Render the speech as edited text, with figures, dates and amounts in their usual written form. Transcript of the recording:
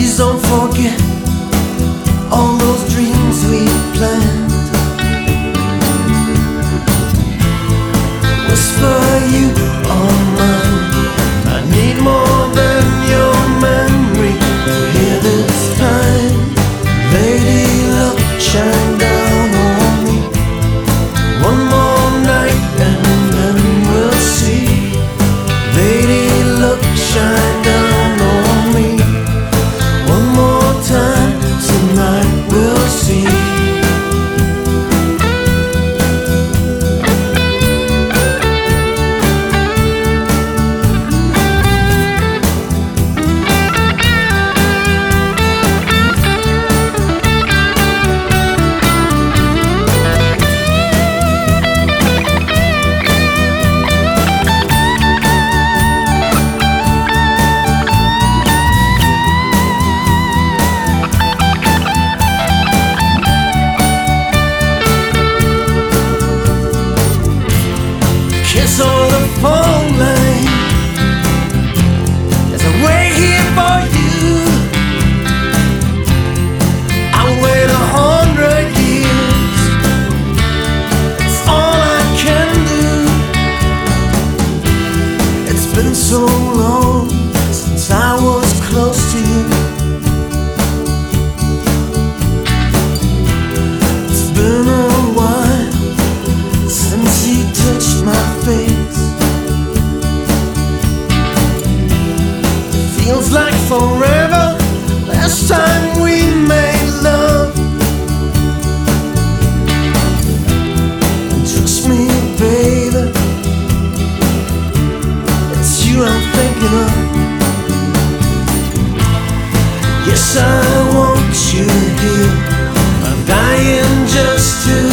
Please don't forget all those dreams we planned. Whisper you are mine. I need more than your memory to hear this time. Lady luck, shine down on me. One more night and then we'll see. Lady luck, shine down on me. One more time, tonight we'll see. Kiss on the phone line as I wait here for you. I'll wait 100 years. It's all I can do. It's been so long since I was close to you. It's been a while since you touched my face. Feels like forever. Last time we made love. Trust me, baby, it's you I'm thinking of. Yes, I want you here. I'm dying just to